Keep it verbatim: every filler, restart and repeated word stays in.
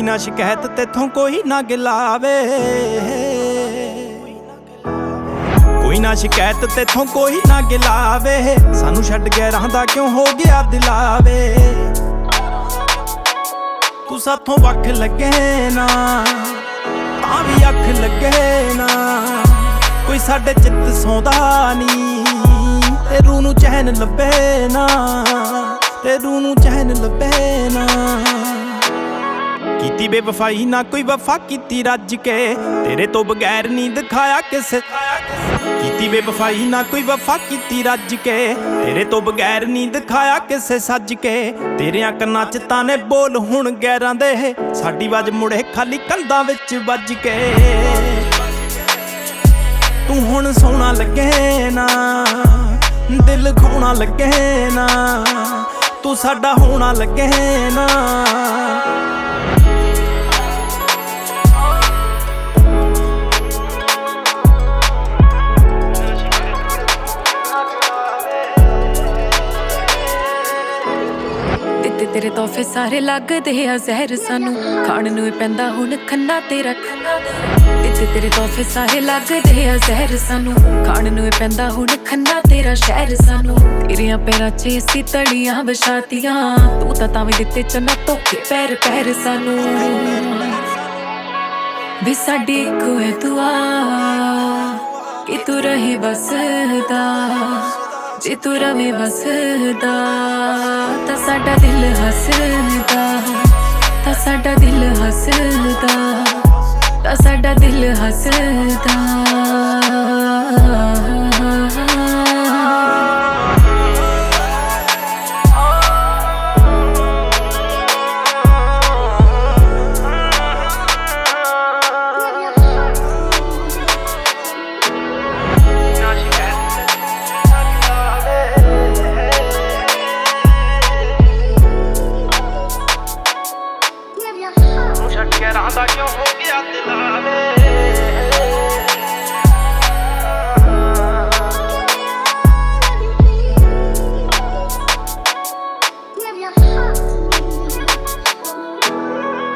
ना शिकायत तेथों कोई ना गिलावे, कोई ना शिकायत तेथों कोई ना गिलावे। सानू छड्ड के रहंदा क्यों हो गया दिलावे। तू साथों वख लगे ना तां भी अख लगे ना, कोई साडे चित सौंदा नी ते रूह नूं चैन लभे ना, ते रूह नूं चैन लभे ना। कीती बेवफाई ना कोई वफा कीती रज के, तेरे तो बगैर नी दिखाया किसे। कीती बेवफाई ना कोई वफा कीती रज के, तेरे तो बगैर नी दिखाया किसे सज के। तेरियां कन्नां च ताने बोल हुण गैरां दे, साडी वाज मुड़े खाली कंधां विच वज के। तू हुण सोहना लगे ना, दिल खोना लगे ना, तू साडा होना लगे ना। तेरे तोहफे सारे लगदे आ जहर, सानू खाण नूं पैंदा हुण खन्ना तेरा। ते तेरे तोहफे सारे लगदे आ जहर, सानू खाण नूं पैंदा हुण खन्ना तेरा शहर। सानू तेरियां पैरां च असीं तड़ियां बछातियां, तू तां तां भी दित्ते चन्ना धोखे पैर पैर। सानू वे साडी इक्को है दुआ कि तू रहे बसदा, जे तू रवे बसदा तां साडा दिल हसदा, तां साडा दिल हसदा, तां साडा दिल हसदा।